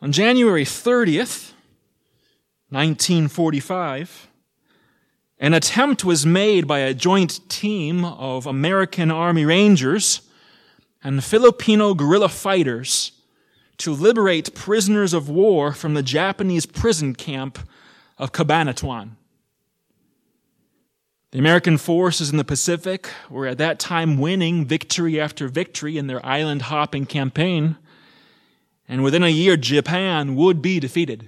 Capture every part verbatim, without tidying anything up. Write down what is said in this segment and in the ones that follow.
On January thirtieth, nineteen forty-five, an attempt was made by a joint team of American Army Rangers and Filipino guerrilla fighters to liberate prisoners of war from the Japanese prison camp of Cabanatuan. The American forces in the Pacific were at that time winning victory after victory in their island-hopping campaign, and within a year, Japan would be defeated.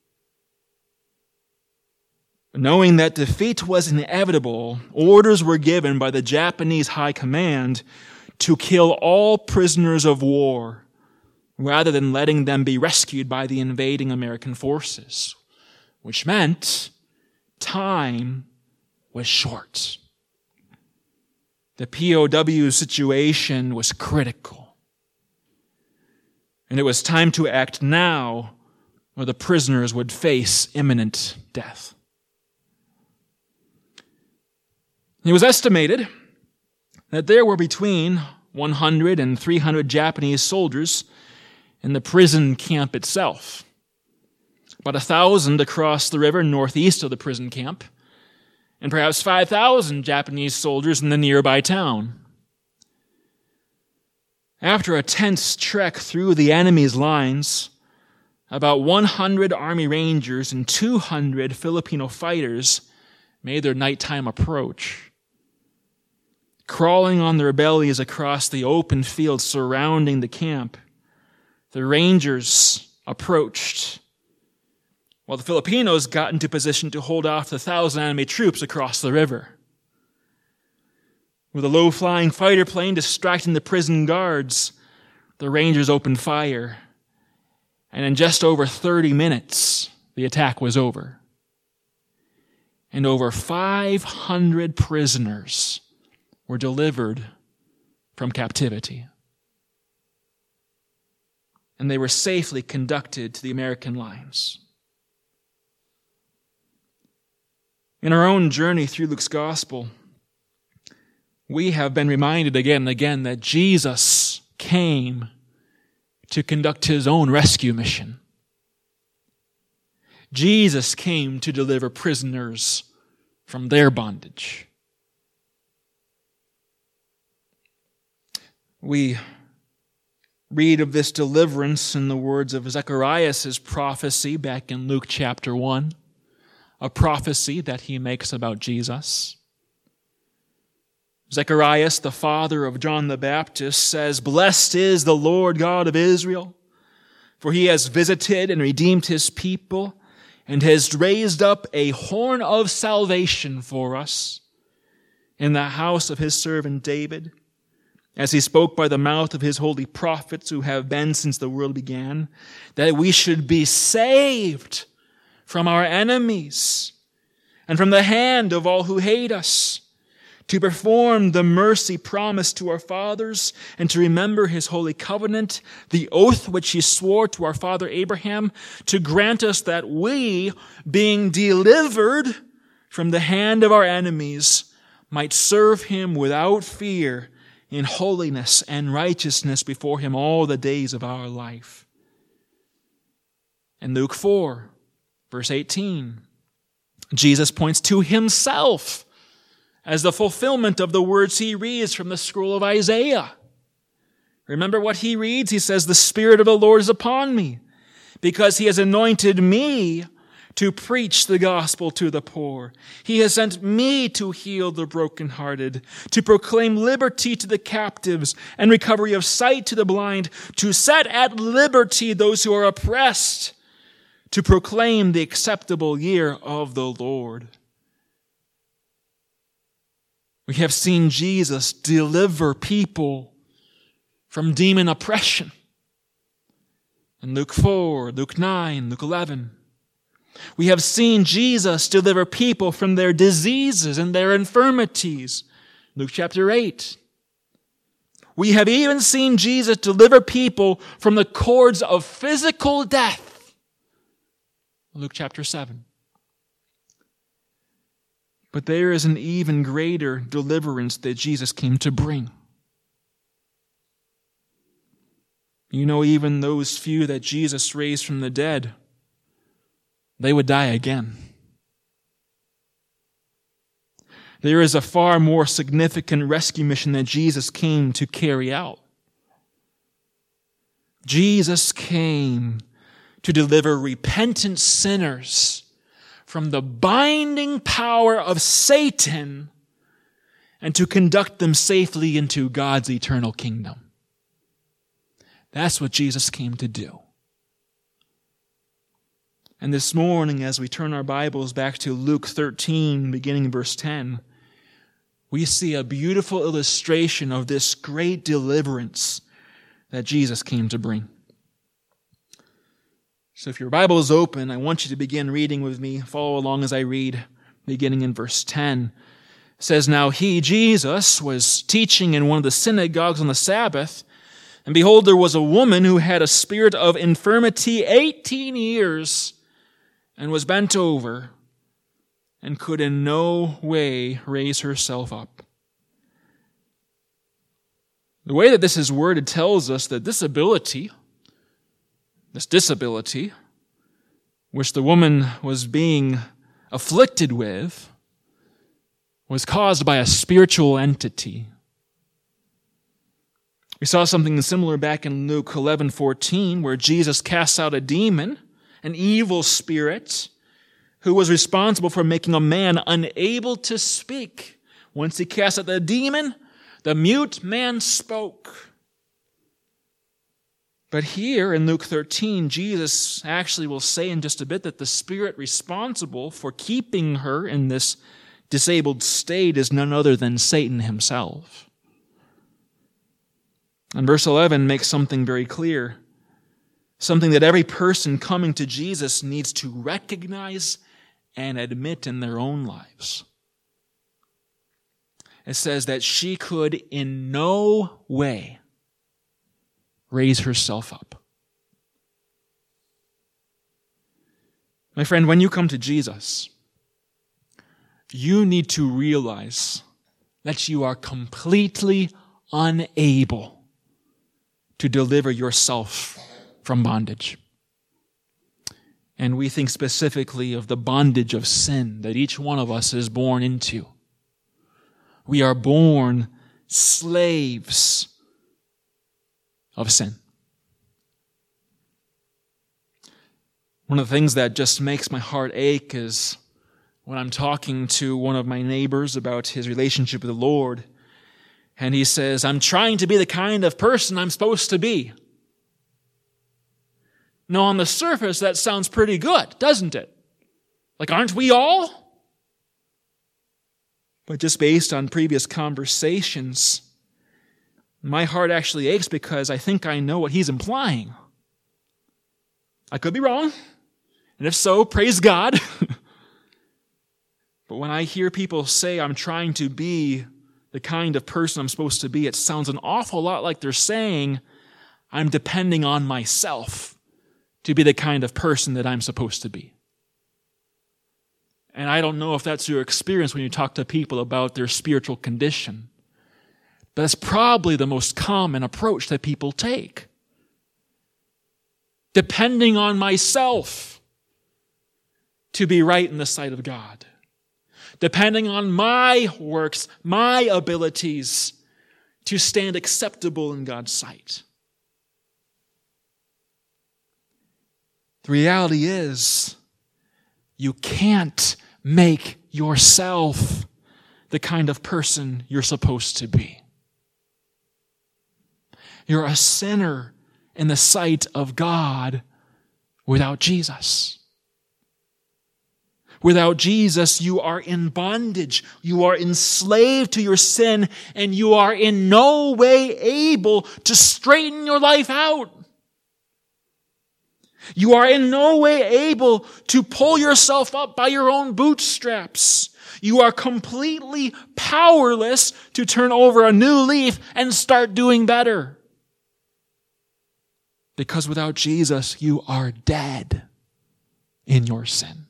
Knowing that defeat was inevitable, orders were given by the Japanese High Command to kill all prisoners of war rather than letting them be rescued by the invading American forces, which meant time was short. The P O W situation was critical, and it was time to act now or the prisoners would face imminent death. It was estimated that there were between one hundred and three hundred Japanese soldiers in the prison camp itself, about a thousand across the river northeast of the prison camp, and perhaps five thousand Japanese soldiers in the nearby town. After a tense trek through the enemy's lines, about one hundred Army Rangers and two hundred Filipino fighters made their nighttime approach. Crawling on their bellies across the open field surrounding the camp, the Rangers approached, while the Filipinos got into position to hold off the thousand enemy troops across the river. With a low-flying fighter plane distracting the prison guards, the Rangers opened fire, and in just over thirty minutes, the attack was over. And over five hundred prisoners were delivered from captivity. And they were safely conducted to the American lines. In our own journey through Luke's gospel, we have been reminded again and again that Jesus came to conduct his own rescue mission. Jesus came to deliver prisoners from their bondage. We read of this deliverance in the words of Zechariah's prophecy back in Luke chapter one, a prophecy that he makes about Jesus. Zechariah, the father of John the Baptist, says, "Blessed is the Lord God of Israel, for he has visited and redeemed his people, and has raised up a horn of salvation for us in the house of his servant David, as he spoke by the mouth of his holy prophets who have been since the world began, that we should be saved from our enemies and from the hand of all who hate us, to perform the mercy promised to our fathers, and to remember his holy covenant, the oath which he swore to our father Abraham, to grant us that we, being delivered from the hand of our enemies, might serve him without fear in holiness and righteousness before him all the days of our life." In Luke four, verse eighteen, Jesus points to himself as the fulfillment of the words he reads from the scroll of Isaiah. Remember what he reads? He says, "The Spirit of the Lord is upon me, because he has anointed me to preach the gospel to the poor. He has sent me to heal the brokenhearted, to proclaim liberty to the captives and recovery of sight to the blind, to set at liberty those who are oppressed, to proclaim the acceptable year of the Lord." We have seen Jesus deliver people from demon oppression. In Luke four, Luke nine, Luke eleven. We have seen Jesus deliver people from their diseases and their infirmities. Luke chapter eight. We have even seen Jesus deliver people from the cords of physical death. Luke chapter seven. But there is an even greater deliverance that Jesus came to bring. You know, even those few that Jesus raised from the dead, they would die again. There is a far more significant rescue mission that Jesus came to carry out. Jesus came to deliver repentant sinners from the binding power of Satan and to conduct them safely into God's eternal kingdom. That's what Jesus came to do. And this morning, as we turn our Bibles back to Luke thirteen, beginning verse ten, we see a beautiful illustration of this great deliverance that Jesus came to bring. So if your Bible is open, I want you to begin reading with me. Follow along as I read, beginning in verse ten. It says, "Now he, Jesus, was teaching in one of the synagogues on the Sabbath, and behold, there was a woman who had a spirit of infirmity eighteen years, and was bent over, and could in no way raise herself up." The way that this is worded tells us that this ability, this disability, which the woman was being afflicted with, was caused by a spiritual entity. We saw something similar back in Luke eleven fourteen, where Jesus casts out a demon, an evil spirit, who was responsible for making a man unable to speak. Once he cast out the demon, the mute man spoke. But here in Luke thirteen, Jesus actually will say in just a bit that the spirit responsible for keeping her in this disabled state is none other than Satan himself. And verse eleven makes something very clear, something that every person coming to Jesus needs to recognize and admit in their own lives. It says that she could in no way raise herself up. My friend, when you come to Jesus, you need to realize that you are completely unable to deliver yourself from bondage. And we think specifically of the bondage of sin that each one of us is born into. We are born slaves of sin. One of the things that just makes my heart ache is when I'm talking to one of my neighbors about his relationship with the Lord, and he says, "I'm trying to be the kind of person I'm supposed to be." Now, on the surface, that sounds pretty good, doesn't it? Like, aren't we all? But just based on previous conversations, my heart actually aches because I think I know what he's implying. I could be wrong, and if so, praise God. But when I hear people say I'm trying to be the kind of person I'm supposed to be, it sounds an awful lot like they're saying I'm depending on myself to be the kind of person that I'm supposed to be. And I don't know if that's your experience when you talk to people about their spiritual condition, but that's probably the most common approach that people take. Depending on myself to be right in the sight of God. Depending on my works, my abilities to stand acceptable in God's sight. The reality is, you can't make yourself the kind of person you're supposed to be. You're a sinner in the sight of God without Jesus. Without Jesus, you are in bondage. You are enslaved to your sin, and you are in no way able to straighten your life out. You are in no way able to pull yourself up by your own bootstraps. You are completely powerless to turn over a new leaf and start doing better. Because without Jesus, you are dead in your sin.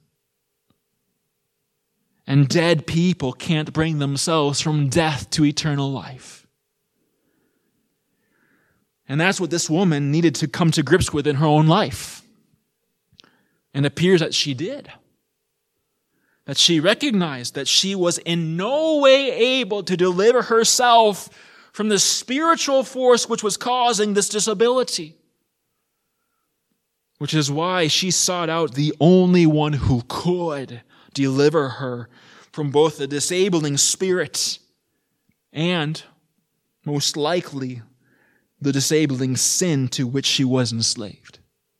And dead people can't bring themselves from death to eternal life. And that's what this woman needed to come to grips with in her own life. And it appears that she did. That she recognized that she was in no way able to deliver herself from the spiritual force which was causing this disability. Which is why she sought out the only one who could deliver her from both the disabling spirit and, most likely, the disabling sin to which she was enslaved.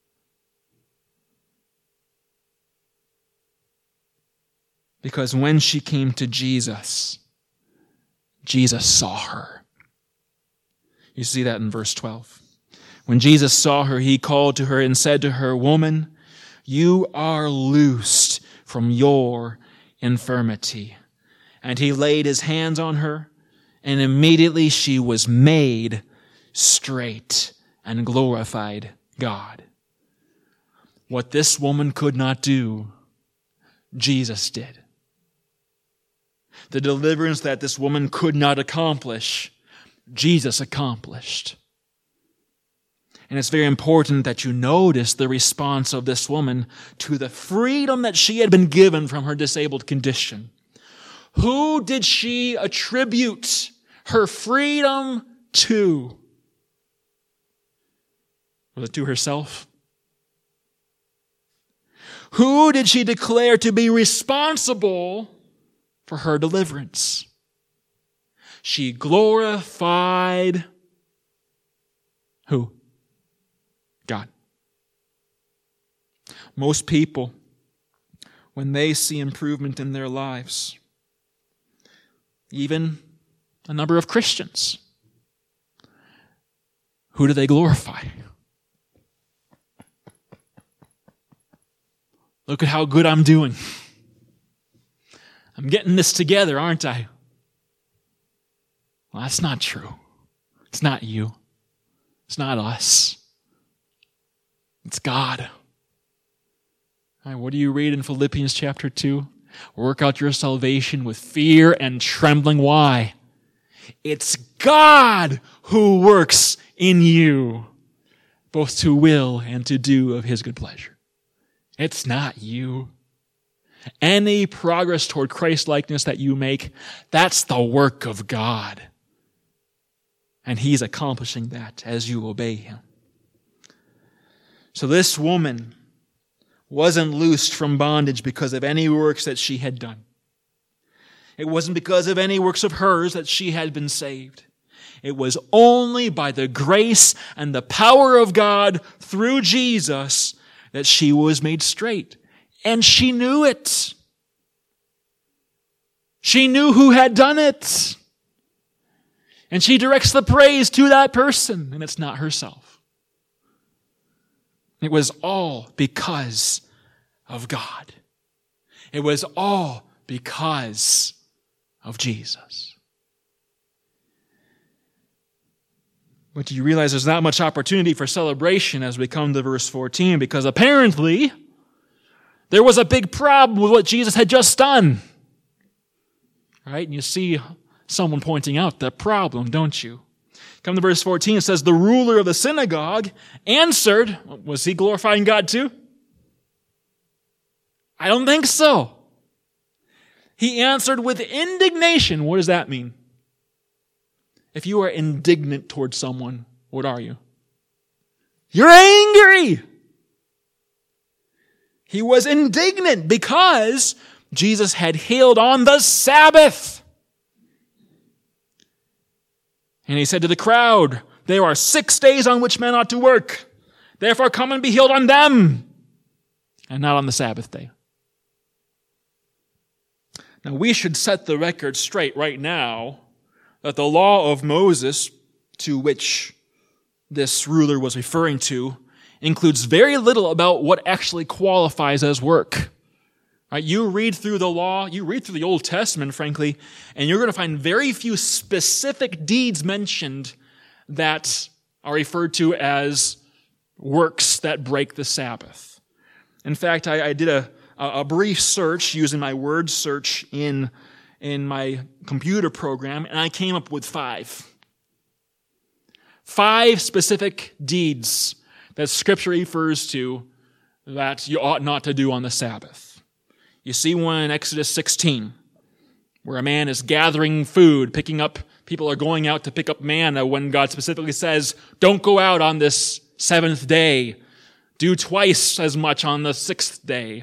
Because when she came to Jesus, Jesus saw her. You see that in verse twelve. When Jesus saw her, he called to her and said to her, "Woman, you are loosed from your infirmity." And he laid his hands on her, and immediately she was made straight and glorified God. What this woman could not do, Jesus did. The deliverance that this woman could not accomplish, Jesus accomplished. And it's very important that you notice the response of this woman to the freedom that she had been given from her disabled condition. Who did she attribute her freedom to? Was it to herself? Who did she declare to be responsible for her deliverance? She glorified who? God. Most people, when they see improvement in their lives, even a number of Christians, who do they glorify? Look at how good I'm doing. I'm getting this together, aren't I? Well, that's not true. It's not you. It's not us. It's God. All right, what do you read in Philippians chapter two? Work out your salvation with fear and trembling. Why? It's God who works in you, both to will and to do of his good pleasure. It's not you. Any progress toward Christ-likeness that you make, that's the work of God. And he's accomplishing that as you obey him. So this woman wasn't loosed from bondage because of any works that she had done. It wasn't because of any works of hers that she had been saved. It was only by the grace and the power of God through Jesus that she was made straight. And she knew it. She knew who had done it. And she directs the praise to that person, and it's not herself. It was all because of God. It was all because of Jesus. But do you realize there's not much opportunity for celebration as we come to verse fourteen? Because apparently there was a big problem with what Jesus had just done. Right? And you see someone pointing out the problem, don't you? Come to verse fourteen, it says, the ruler of the synagogue answered. Was he glorifying God too? I don't think so. He answered with indignation. What does that mean? If you are indignant towards someone, what are you? You're angry. He was indignant because Jesus had healed on the Sabbath. And he said to the crowd, there are six days on which men ought to work. Therefore come and be healed on them, and not on the Sabbath day. Now we should set the record straight right now that the law of Moses, to which this ruler was referring to, includes very little about what actually qualifies as work. Right? You read through the law, you read through the Old Testament, frankly, and you're going to find very few specific deeds mentioned that are referred to as works that break the Sabbath. In fact, I, I did a, a brief search using my word search in, in my computer program, and I came up with five. Five specific deeds that Scripture refers to that you ought not to do on the Sabbath. You see one in Exodus sixteen, where a man is gathering food, picking up, people are going out to pick up manna when God specifically says, don't go out on this seventh day. Do twice as much on the sixth day.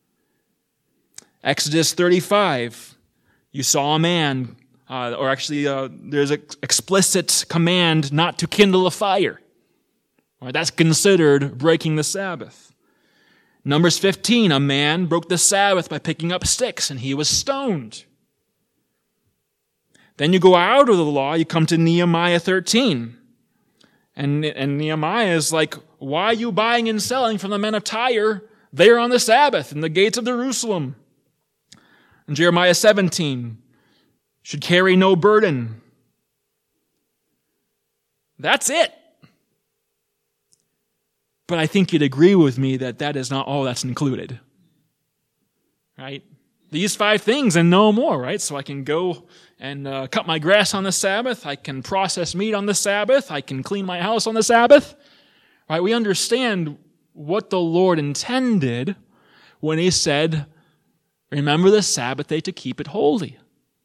Exodus thirty-five, you saw a man, uh, or actually uh, there's an explicit command not to kindle a fire. All right, that's considered breaking the Sabbath. Numbers fifteen, a man broke the Sabbath by picking up sticks, and he was stoned. Then you go out of the law, you come to Nehemiah thirteen. And, and Nehemiah is like, why are you buying and selling from the men of Tyre there on the Sabbath in the gates of Jerusalem? And Jeremiah seventeen, should carry no burden. That's it. But I think you'd agree with me that that is not all that's included. Right? These five things and no more, right? So I can go and uh, cut my grass on the Sabbath. I can process meat on the Sabbath. I can clean my house on the Sabbath. Right? We understand what the Lord intended when he said, remember the Sabbath day to keep it holy.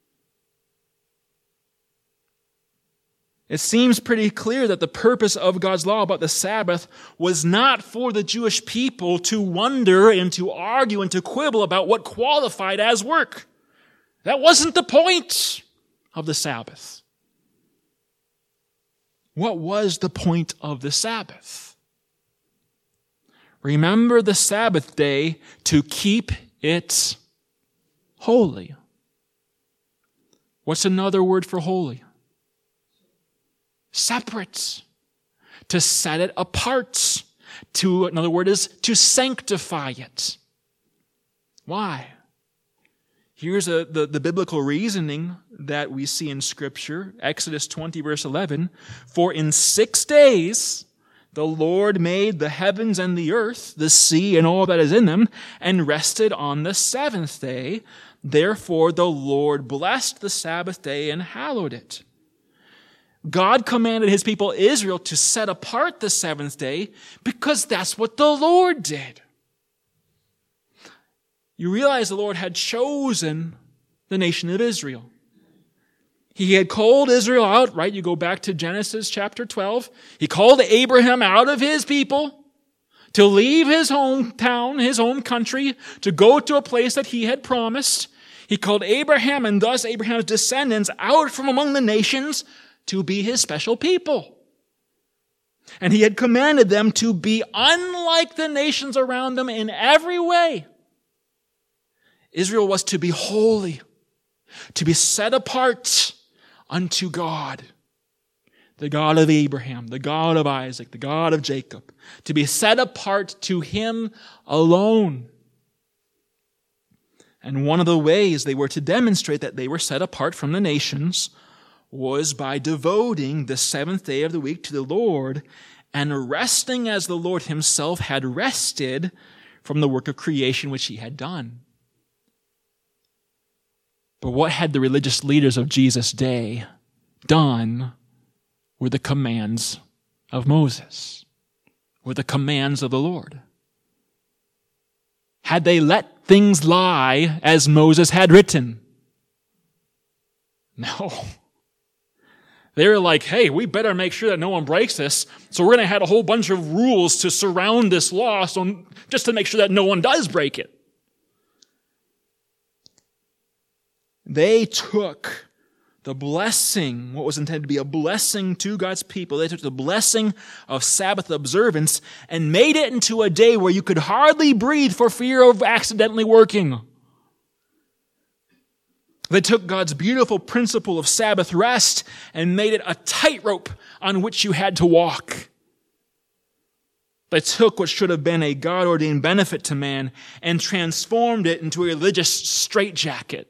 It seems pretty clear that the purpose of God's law about the Sabbath was not for the Jewish people to wonder and to argue and to quibble about what qualified as work. That wasn't the point of the Sabbath. What was the point of the Sabbath? Remember the Sabbath day to keep it holy. What's another word for holy? Separate. To set it apart. To, another word is to sanctify it. Why? Here's a, the, the biblical reasoning that we see in Scripture. Exodus twenty, verse eleven. For in six days the Lord made the heavens and the earth, the sea and all that is in them, and rested on the seventh day. Therefore the Lord blessed the Sabbath day and hallowed it. God commanded his people Israel to set apart the seventh day because that's what the Lord did. You realize the Lord had chosen the nation of Israel. He had called Israel out, right? You go back to Genesis chapter twelve. He called Abraham out of his people to leave his hometown, his home country, to go to a place that he had promised. He called Abraham and thus Abraham's descendants out from among the nations to be his special people. And he had commanded them to be unlike the nations around them in every way. Israel was to be holy, to be set apart unto God, the God of Abraham, the God of Isaac, the God of Jacob, to be set apart to him alone. And one of the ways they were to demonstrate that they were set apart from the nations was by devoting the seventh day of the week to the Lord and resting as the Lord himself had rested from the work of creation which he had done. But what had the religious leaders of Jesus' day done with the commands of Moses, with the commands of the Lord? Had they let things lie as Moses had written? No. They were like, hey, we better make sure that no one breaks this, so we're going to have a whole bunch of rules to surround this law so just to make sure that no one does break it. They took the blessing, what was intended to be a blessing to God's people, they took the blessing of Sabbath observance and made it into a day where you could hardly breathe for fear of accidentally working. They took God's beautiful principle of Sabbath rest and made it a tightrope on which you had to walk. They took what should have been a God-ordained benefit to man and transformed it into a religious straitjacket.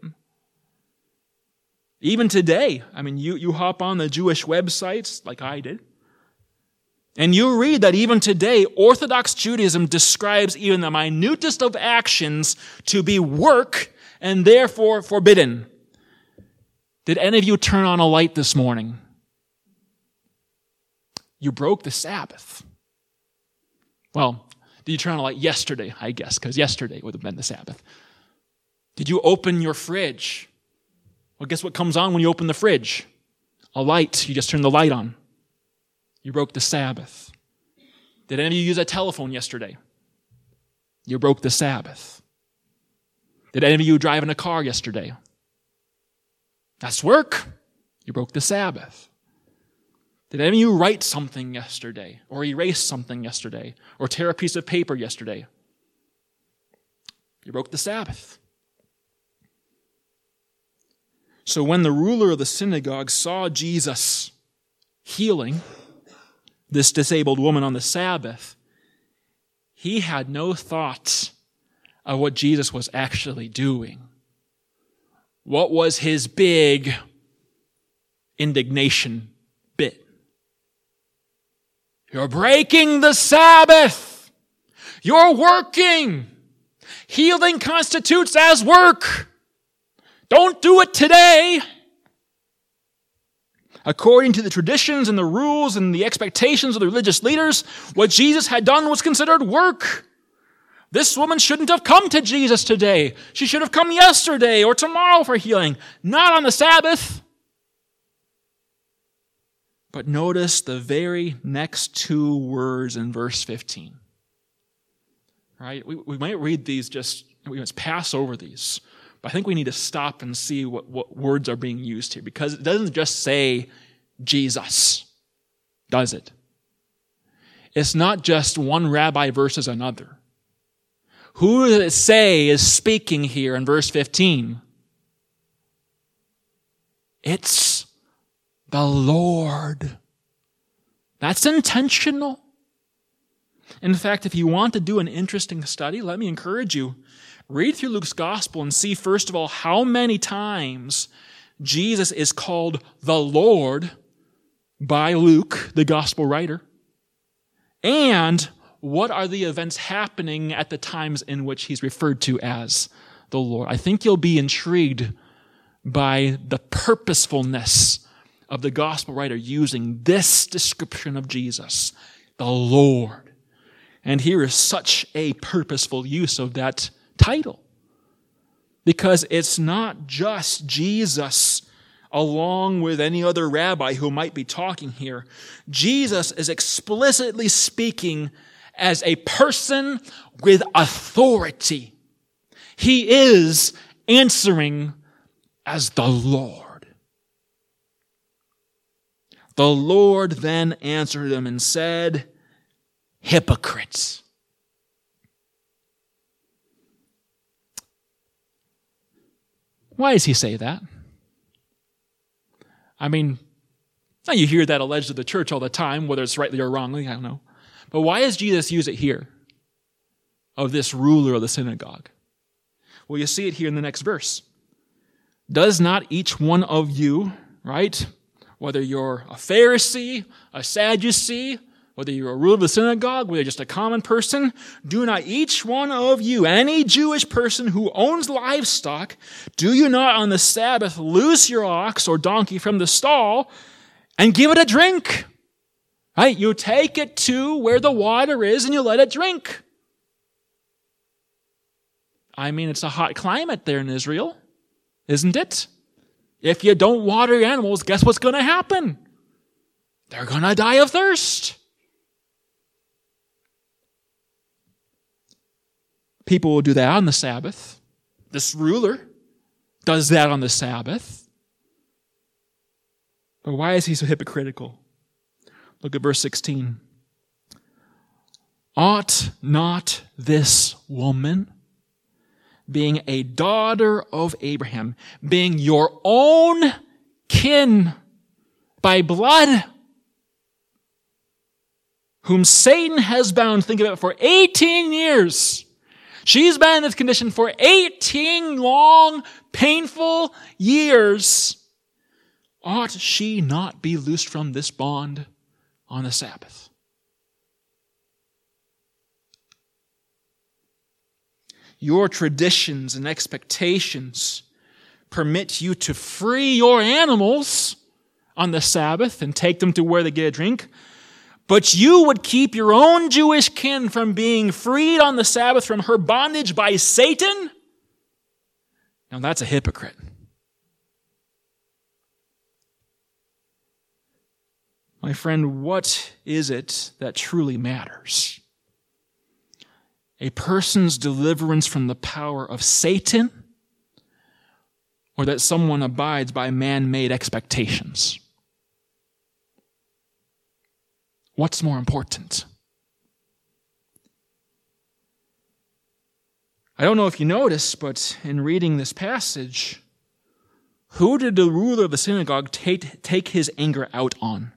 Even today, I mean, you, you hop on the Jewish websites like I did, and you read that even today, Orthodox Judaism describes even the minutest of actions to be work and therefore forbidden. Did any of you turn on a light this morning? You broke the Sabbath. Well, did you turn on a light yesterday, I guess, because yesterday would have been the Sabbath. Did you open your fridge? Well, guess what comes on when you open the fridge? A light. You just turn the light on. You broke the Sabbath. Did any of you use a telephone yesterday? You broke the Sabbath. Did any of you drive in a car yesterday? That's work. You broke the Sabbath. Did any of you write something yesterday, or erase something yesterday, or tear a piece of paper yesterday? You broke the Sabbath. So when the ruler of the synagogue saw Jesus healing this disabled woman on the Sabbath, he had no thought of what Jesus was actually doing. What was his big indignation bit? You're breaking the Sabbath. You're working. Healing constitutes as work. Don't do it today. According to the traditions and the rules and the expectations of the religious leaders, what Jesus had done was considered work. This woman shouldn't have come to Jesus today. She should have come yesterday or tomorrow for healing, not on the Sabbath. But notice the very next two words in verse fifteen. Right? We, we might read these just, we must pass over these. But I think we need to stop and see what, what words are being used here, because it doesn't just say Jesus, does it? It's not just one rabbi versus another. Who does it say is speaking here in verse fifteen? It's the Lord. That's intentional. In fact, if you want to do an interesting study, let me encourage you. Read through Luke's gospel and see, first of all, how many times Jesus is called the Lord by Luke, the gospel writer, and what are the events happening at the times in which he's referred to as the Lord. I think you'll be intrigued by the purposefulness of the gospel writer using this description of Jesus, the Lord. And here is such a purposeful use of that title, because it's not just Jesus along with any other rabbi who might be talking here. Jesus is explicitly speaking as a person with authority. He is answering as the Lord. The Lord then answered him and said, hypocrites. Why does he say that? I mean, you hear that alleged of the church all the time, whether it's rightly or wrongly, I don't know. But why does Jesus use it here of this ruler of the synagogue? Well, you see it here in the next verse. Does not each one of you, right, whether you're a Pharisee, a Sadducee, whether you're a ruler of the synagogue, whether you're just a common person, do not each one of you, any Jewish person who owns livestock, do you not on the Sabbath loose your ox or donkey from the stall and give it a drink? Right? You take it to where the water is and you let it drink. I mean, it's a hot climate there in Israel, isn't it? If you don't water your animals, guess what's going to happen? They're going to die of thirst. People will do that on the Sabbath. This ruler does that on the Sabbath. But why is he so hypocritical? Look at verse sixteen. Ought not this woman, being a daughter of Abraham, being your own kin by blood, whom Satan has bound, think of it, for eighteen years. She's been in this condition for eighteen long, painful years. Ought she not be loosed from this bond on the Sabbath? Your traditions and expectations permit you to free your animals on the Sabbath and take them to where they get a drink. But you would keep your own Jewish kin from being freed on the Sabbath from her bondage by Satan? Now that's a hypocrite. My friend, what is it that truly matters? A person's deliverance from the power of Satan, or that someone abides by man-made expectations? What's more important? I don't know if you noticed, but in reading this passage, who did the ruler of the synagogue take, take his anger out on?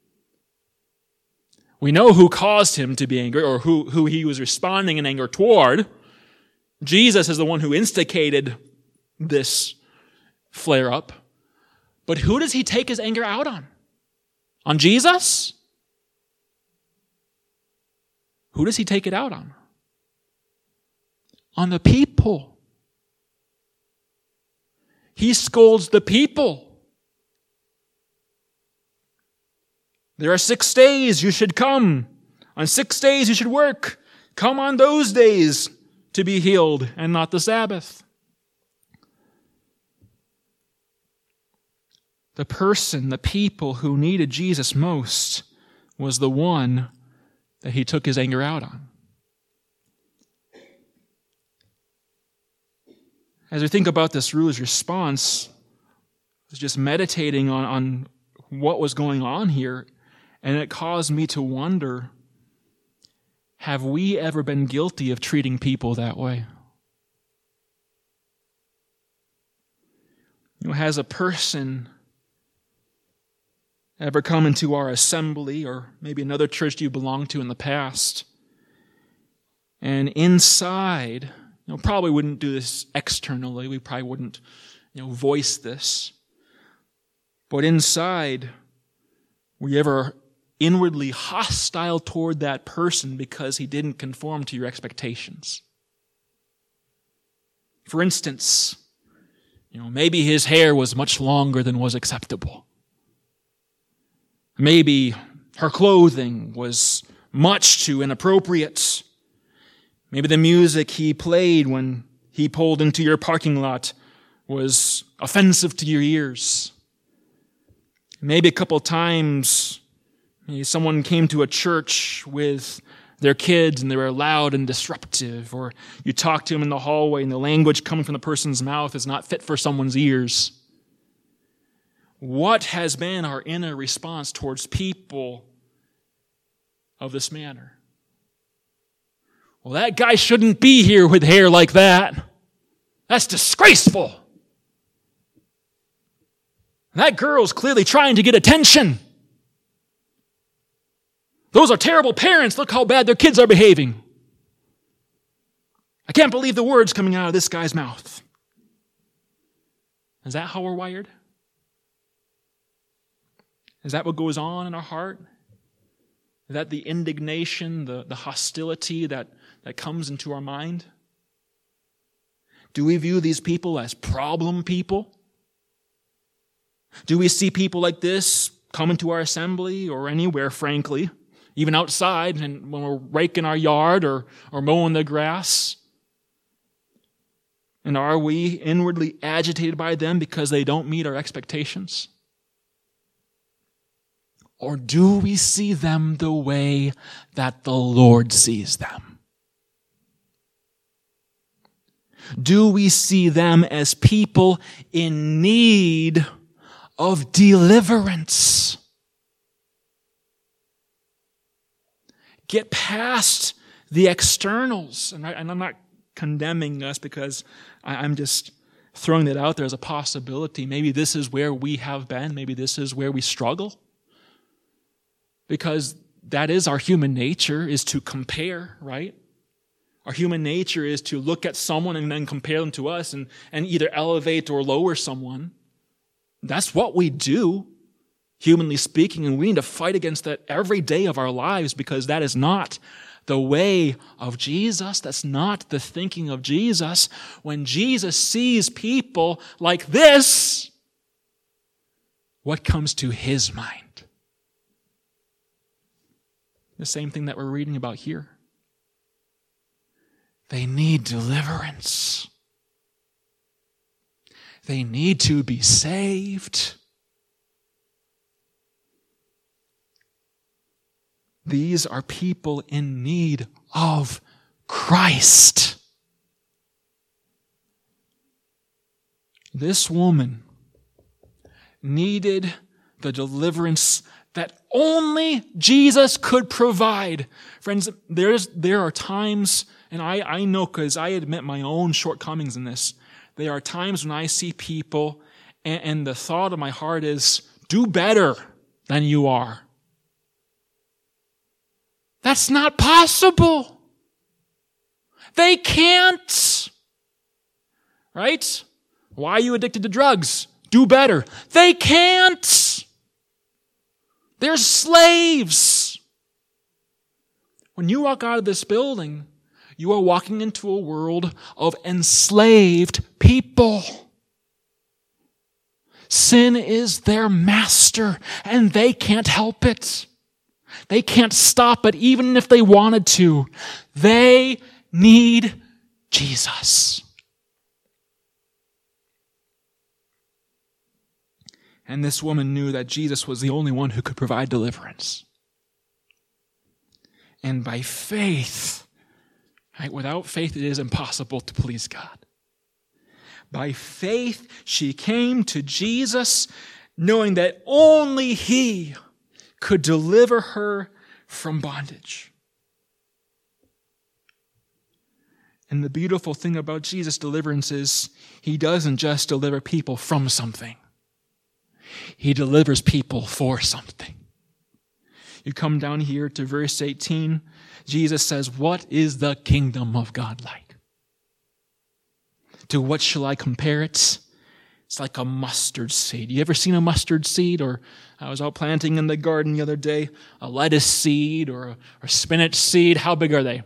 We know who caused him to be angry, or who, who he was responding in anger toward. Jesus is the one who instigated this flare-up. But who does he take his anger out on? On Jesus? Who does he take it out on? On the people. He scolds the people. There are six days you should come. On six days you should work. Come on those days to be healed and not the Sabbath. The person, the people who needed Jesus most was the one that he took his anger out on. As we think about this ruler's response, I was just meditating on, on what was going on here, and it caused me to wonder, have we ever been guilty of treating people that way? You know, has a person ever come into our assembly, or maybe another church you belonged to in the past, and inside, you know, probably wouldn't do this externally, we probably wouldn't, you know, voice this, but inside, were you ever inwardly hostile toward that person because he didn't conform to your expectations? For instance, you know, maybe his hair was much longer than was acceptable. Maybe her clothing was much too inappropriate. Maybe the music he played when he pulled into your parking lot was offensive to your ears. Maybe a couple times maybe someone came to a church with their kids and they were loud and disruptive, or you talked to them in the hallway and the language coming from the person's mouth is not fit for someone's ears. What has been our inner response towards people of this manner? Well, that guy shouldn't be here with hair like that. That's disgraceful. That girl's clearly trying to get attention. Those are terrible parents. Look how bad their kids are behaving. I can't believe the words coming out of this guy's mouth. Is that how we're wired? Is that what goes on in our heart? Is that the indignation, the, the hostility that, that comes into our mind? Do we view these people as problem people? Do we see people like this come into our assembly or anywhere, frankly, even outside and when we're raking our yard or, or mowing the grass? And are we inwardly agitated by them because they don't meet our expectations? Or do we see them the way that the Lord sees them? Do we see them as people in need of deliverance? Get past the externals. And, I, and I'm not condemning us because I, I'm just throwing that out there as a possibility. Maybe this is where we have been. Maybe this is where we struggle. Because that is our human nature, is to compare, right? Our human nature is to look at someone and then compare them to us and, and either elevate or lower someone. That's what we do, humanly speaking, and we need to fight against that every day of our lives because that is not the way of Jesus. That's not the thinking of Jesus. When Jesus sees people like this, what comes to his mind? The same thing that we're reading about here. They need deliverance. They need to be saved. These are people in need of Christ. This woman needed the deliverance that only Jesus could provide. Friends, there's, there are times, and I, I know because I admit my own shortcomings in this, there are times when I see people and, and the thought of my heart is, do better than you are. That's not possible. They can't. Right? Why are you addicted to drugs? Do better. They can't. They're slaves. When you walk out of this building, you are walking into a world of enslaved people. Sin is their master, and they can't help it. They can't stop it, even if they wanted to. They need Jesus. And this woman knew that Jesus was the only one who could provide deliverance. And by faith, right, without faith it is impossible to please God. By faith, she came to Jesus, knowing that only He could deliver her from bondage. And the beautiful thing about Jesus' deliverance is He doesn't just deliver people from something. He delivers people for something. You come down here to verse eighteen, Jesus says, what is the kingdom of God like? To what shall I compare it? It's like a mustard seed. You ever seen a mustard seed? Or I was out planting in the garden the other day, a lettuce seed or a or spinach seed. How big are they?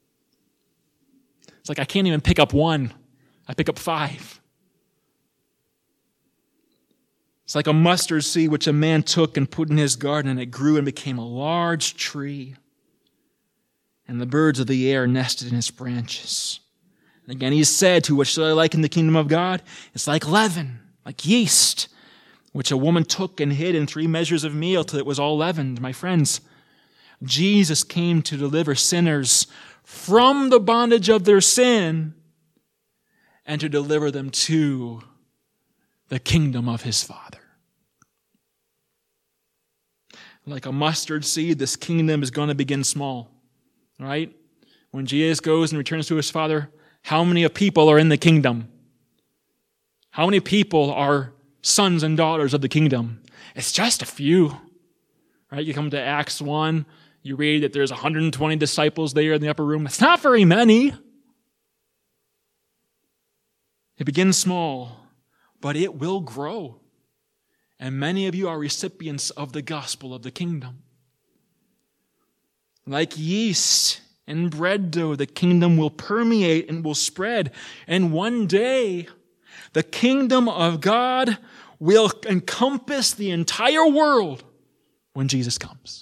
It's like I can't even pick up one. I pick up five. It's like a mustard seed which a man took and put in his garden, and it grew and became a large tree. And the birds of the air nested in its branches. And again, he said, to what shall I liken the kingdom of God? It's like leaven, like yeast, which a woman took and hid in three measures of meal till it was all leavened. My friends, Jesus came to deliver sinners from the bondage of their sin and to deliver them to the kingdom of His Father. Like a mustard seed, this kingdom is going to begin small, right? When Jesus goes and returns to His Father, how many of people are in the kingdom? How many people are sons and daughters of the kingdom? It's just a few, right? You come to Acts one, you read that there's one hundred twenty disciples there in the upper room. It's not very many. It begins small, but it will grow. And many of you are recipients of the gospel of the kingdom. Like yeast and bread dough, the kingdom will permeate and will spread. And one day, the kingdom of God will encompass the entire world when Jesus comes.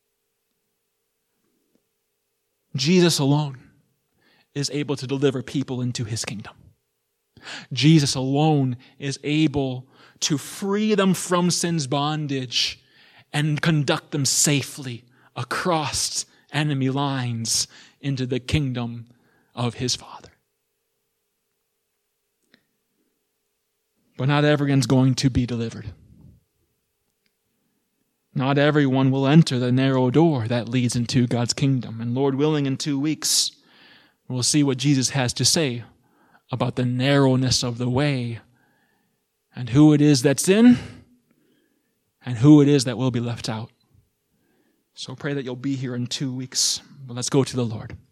Jesus alone is able to deliver people into His kingdom. Jesus alone is able to free them from sin's bondage and conduct them safely across enemy lines into the kingdom of His Father. But not everyone's going to be delivered. Not everyone will enter the narrow door that leads into God's kingdom. And Lord willing, in two weeks, we'll see what Jesus has to say about the narrowness of the way and who it is that's in and who it is that will be left out. So pray that you'll be here in two weeks. But let's go to the Lord.